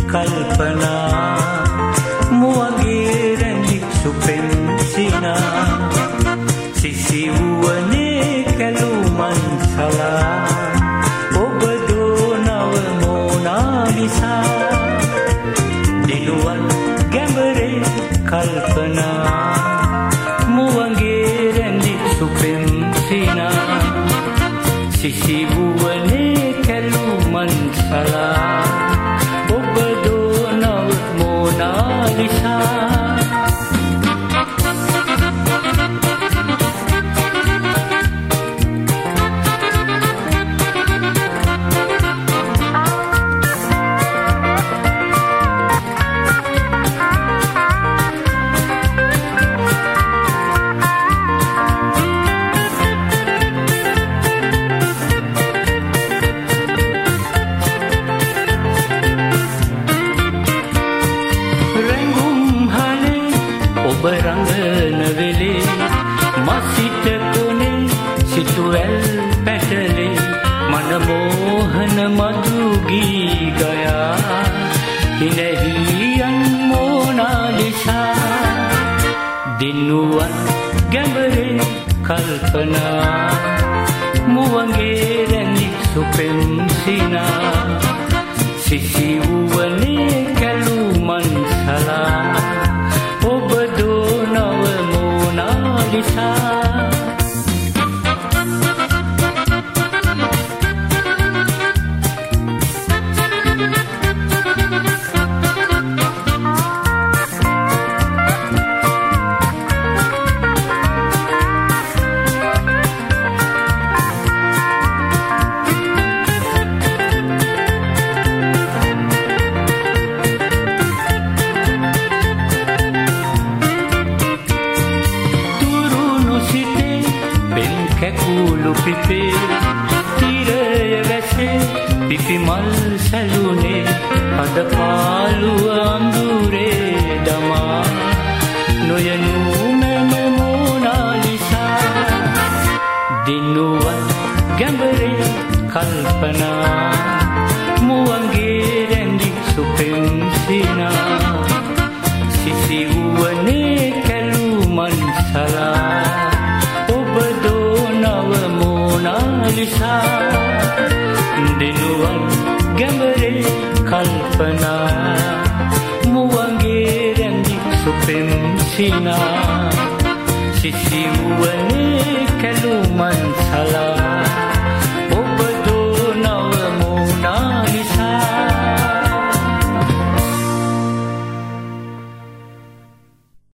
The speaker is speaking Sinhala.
කල්පනා මුවගේ රැඳි සුපෙන්සිනා සිසිවුවනේ කැලුමන් සලා ඔබ දෝනව මෝනාලිසා දිනුවන් ගැඹරේ කල්පනා මුවගේ රැඳි සුපෙන්සිනා සිසිවුවනේ කැලුමන් සලා ඔබ දෝනව මෝනාලිසා ඔබ රඟන වෙලේ මසිත කොනේ සිතුවැල් පැටලේ මනමෝහන මధు ගී ගයා හිනහියන් මෝනාලිසා දිනුවන් ගැඹරේ කල්පනා මුවගේ රැඳි සුපෙන්සිනා සිසිවුවනේ කැලුමන් සලා ඔබ දෝනව මෝනාලිසා කැකුළු පිපේ තිරය වැසේ පිපිමල් සැලුනේ අද පාළුව අඳුරේ දමා නොයනු මෙම මෝනාලිසා දිනුවන් ගැඹරේ කල්පනා මුවගේ රැඳි සුපෙන්සිනා සිසිවුවනේ කැලුමන් සලා දිනුවන් ගැඹරේ කල්පනා මුවගේ රැඳි සුපෙන්සිනා සිසිවුවනේ කැලුමන් සලා